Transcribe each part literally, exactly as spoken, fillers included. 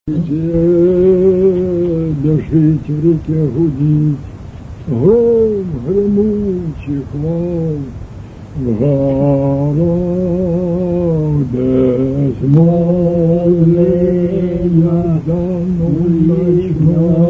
Бежить в реке гудить, гром гремучих волн, в горах безмолвия ночного.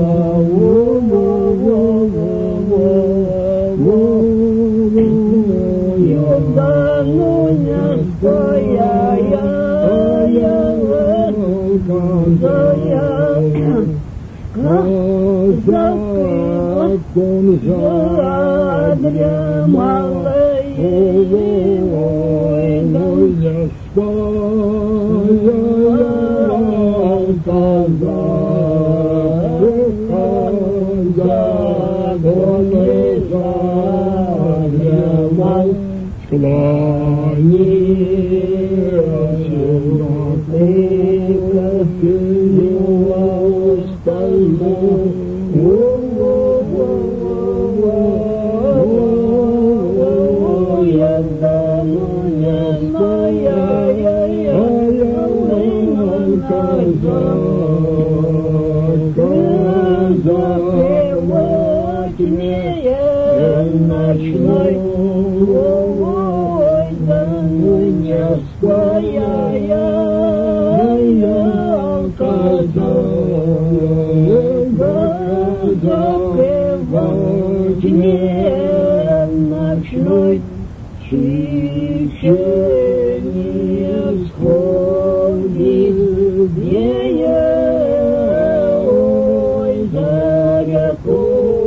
Казак, он задремалый, но не спал казак, казак, он задремал, склонился на крыльце его стальной. Ночной ой, да ну не стоя, казак, казак, во тьме ночной течение сходит, вея, ой, за реку.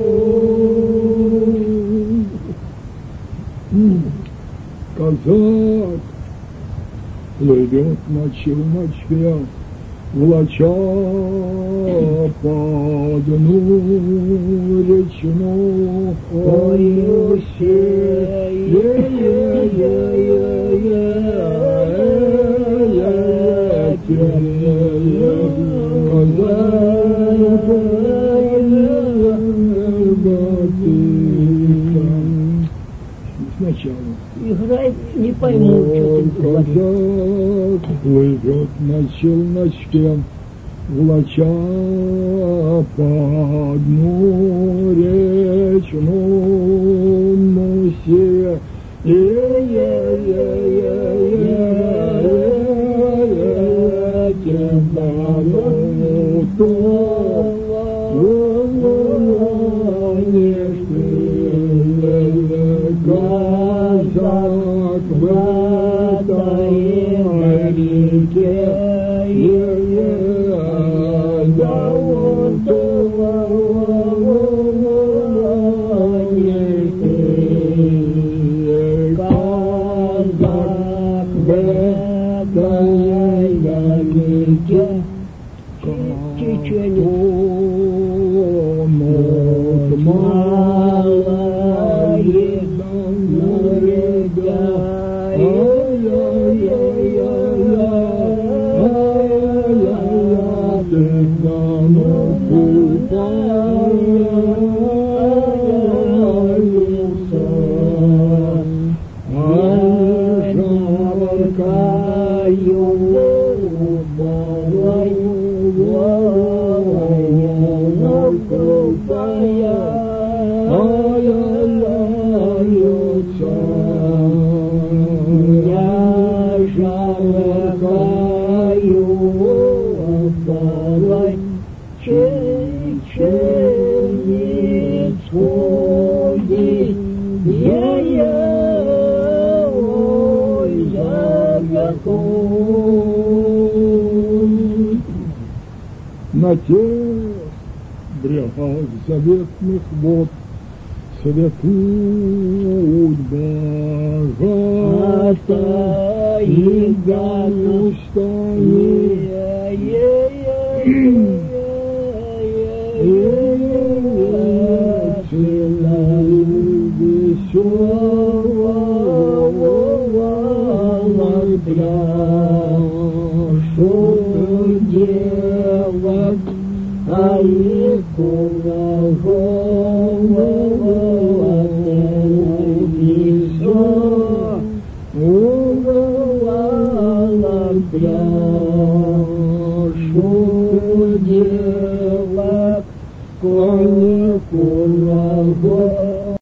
Казак плывет на челночке, влача по дну речную. Ой, сначала. Играй, не пойму, что ты говоришь. Казак плывет на челночке, влача по дну речному се. Казак в этой реке, да он казак в этой реке, течение тонут малое. На тех брегах заветных вод цветут богатые ганустани. Прошу делах, кони куна